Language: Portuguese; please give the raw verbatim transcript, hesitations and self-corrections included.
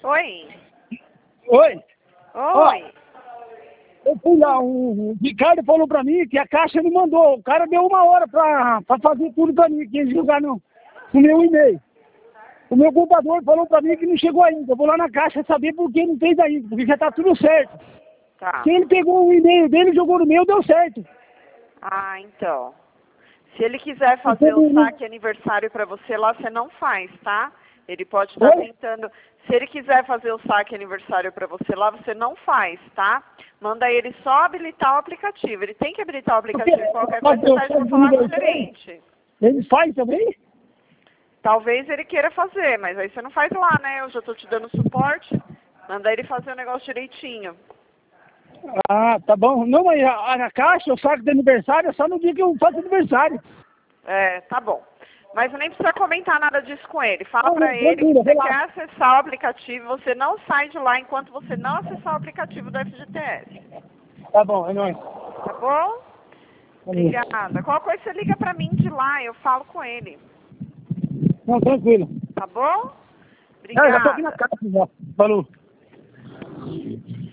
Oi. Oi. Oi. Eu fui lá, o, o Ricardo falou pra mim que a Caixa não mandou. O cara deu uma hora pra, pra fazer tudo pra mim, que eles jogaram no, no meu e-mail. O meu computador falou pra mim que não chegou ainda. Eu vou lá na Caixa saber por que não fez ainda, porque já tá tudo certo. Tá. Se ele pegou o e-mail dele e jogou no meu, deu certo. Ah, então. Se ele quiser fazer o saque aniversário pra você lá, você não faz, tá? Ele pode estar Oi? tentando... Se ele quiser fazer o saque aniversário pra você lá, você não faz, tá? Manda ele só habilitar o aplicativo. Ele tem que habilitar o aplicativo. Qualquer coisa, você pede pra falar com o gerente. Ele faz também? Talvez ele queira fazer, mas aí você não faz lá, né? Eu já tô te dando suporte. Manda ele fazer o negócio direitinho. Ah, tá bom. Não, mas a, a Caixa, o saque de aniversário é só no dia que eu faço aniversário. É, tá bom. Mas nem precisa comentar nada disso com ele. Fala Não, pra não, ele que tranquilo, você vou lá. quer acessar o aplicativo, você não sai de lá enquanto você não acessar o aplicativo do F G T S. Tá bom, é nóis. Tá bom? Obrigada. Qual coisa você liga pra mim de lá, eu falo com ele. Não, tranquilo. Tá bom? Ah, já tô aqui na Obrigada. casa já. Falou.